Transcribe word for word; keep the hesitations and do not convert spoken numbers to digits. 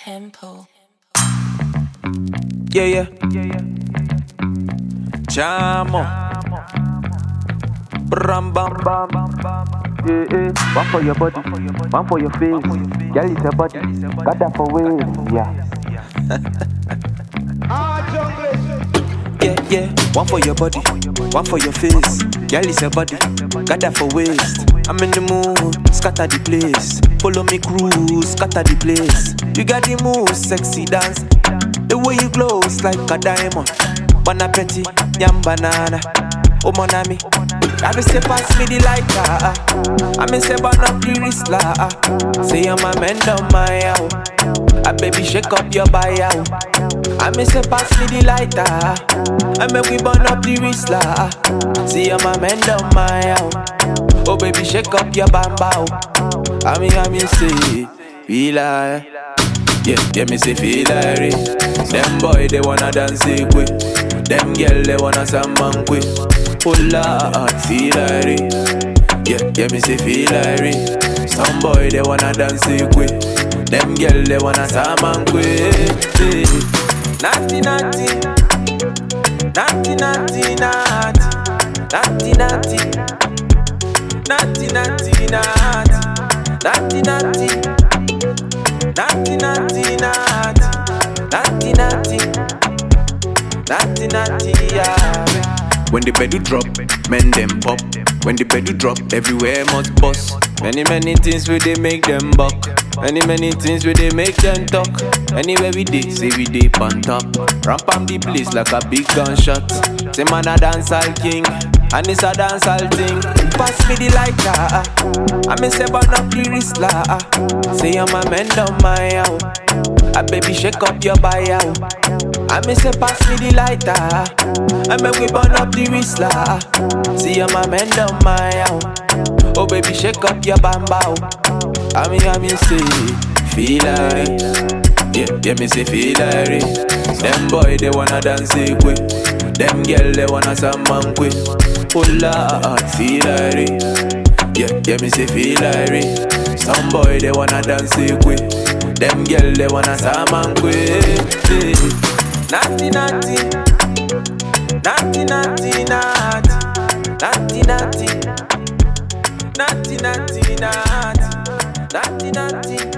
Tempo. Yeah, yeah. Chamo. Bram bam bam. Yeah, yeah. One for your body, one for your face. Girl, it's your body. Got that for waist. Yeah. Yeah, yeah. One for your body, one for your face. Girl, it's your body. Got that for waist. I'm in the mood, scatter the place. Follow me cruise, scatter the place. You got the moves, sexy dance. The way you glow, it's like a diamond. Bon appetit, yam banana. Oh mon ami, I be say pass me the lighter. I me say burn up the wrist la. Say I'm a man down my out. I baby shake up your body out. I me say pass me the lighter. I make we burn up the wrist la. See I'm a man down my out. Oh baby shake up your bamba out. I me I me say feel like. Yeah, yeah, me say feel like it. Them boy they wanna dance it quick. Them girl they wanna samba quick. Oh Lord, feel like it. Yeah, yeah, me say feel like it. Some boy they wanna dance it quick. Them girl they wanna samba quick. Naughty, naughty, naughty, naughty, naughty, naughty, naughty, naughty, naughty, naughty, naughty, naughty. Naughty, naughty, naughty, naughty, naughty, naughty, naughty, yeah. When the bedou drop, men them pop. When the bedou drop, everywhere must bust. Many, many things where they make them buck. Many, many things where they make them talk. Anywhere we dey, say we dey on top. Ramp on the place like a big gunshot. Say man a dancehall king, and it's a dancehall thing. Pass me the lighter, I me say burn up the wrist la. Say I'm a man down my out. I baby shake up your body out. I me say pass me the lighter, I make we burn up the wrist la. See I'm a man down my out. Oh baby shake up your bamba out. I me I me say feel like it. Yeah, yeah, me say feel like it. Them boy they wanna dance it quick. Them girl they wanna samba quick. Oh Lord, feel like it. Yeah, yeah, me say feel like it. Some boy they wanna dance it quick. Them girl they wanna samba quick. Naughty, naughty, naughty, naughty, naughty, naughty, naughty, naughty, naughty, naughty, naughty, naughty.